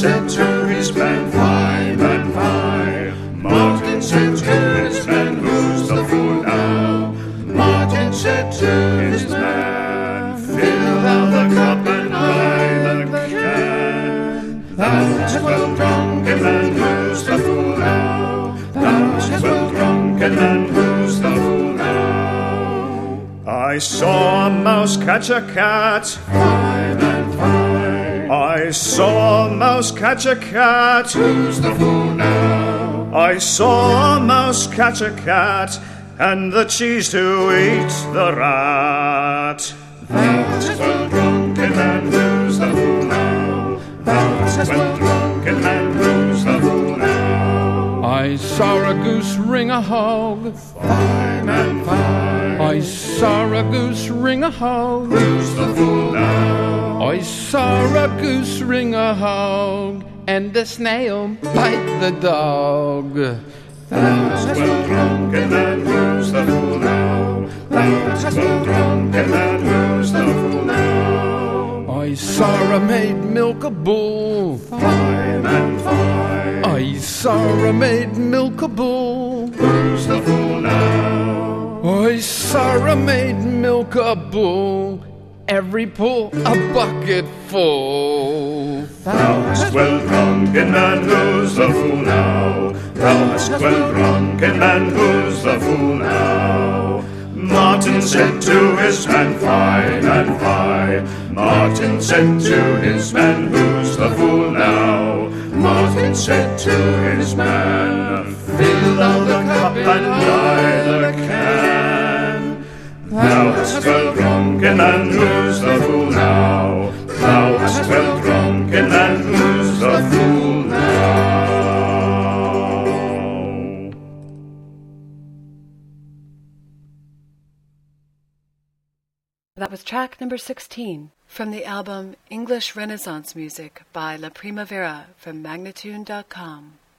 said to his man, "Fie, man, fie." Martin said to his man, "Who's the fool now?" Martin said to his man, "Fill thou the cup and I the can. Thou hast well drunken man, who's the fool now? Thou hast well drunken man, who's the fool now?" I saw a mouse catch a cat. Fie, man, fie. I saw a mouse catch a cat. Who's the fool now? I saw a mouse catch a cat, and the cheese to eat the rat. Thou hast well drunken man, who's the fool now? Thou hast well drunken man, who's the fool now? I saw a goose ring a hog. Fie, man, fie. I saw a goose ring a hog. Who's the fool now? I saw a goose ring a hog, and the snail bite the dog. Thou hast well drunken man, who's the fool now? Thou hast well drunken man, who's the fool now? I saw a maid milk a bull. Fie, man, fie. I saw a maid milk a bull. Who's the fool now? I saw a maid milk a bull, every pull a bucket full. Thou hast well drunken man, who's the fool now? Thou hast well drunken man, who's the fool now? Martin said to his man, "Fie, man, fie." Martin said to his man, "Who's the fool now?" Martin said to his man, "Fill thou the cup and I the can. Thou hast well drunken man, who's the fool now? Thou hast well drunken man, who's the fool now?" That was track number 16 from the album English Renaissance Music by La Primavera from Magnatune.com.